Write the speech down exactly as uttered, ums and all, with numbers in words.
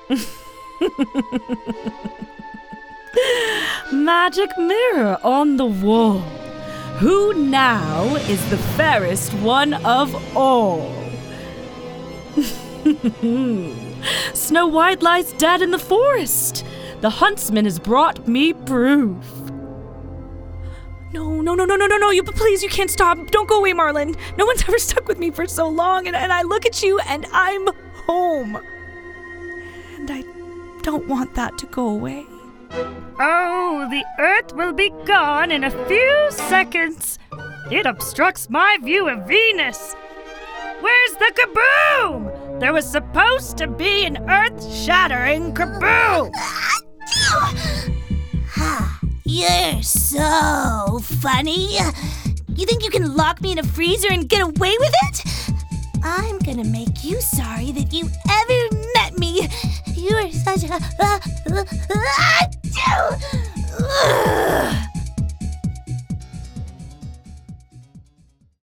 Magic mirror on the wall. Who now is the fairest one of all? Snow White lies dead in the forest. The huntsman has brought me proof. No, no, no, no, no, no, no, you, please, you can't stop. Don't go away, Marlin. No one's ever stuck with me for so long, and, and I look at you, and I'm home. And I don't want that to go away. Oh, the Earth will be gone in a few seconds. It obstructs my view of Venus. Where's the kaboom? There was supposed to be an earth-shattering kaboom. You're so funny. You think you can lock me in a freezer and get away with it? I'm gonna make you sorry that you ever met me. You're such a... Uh, uh, uh,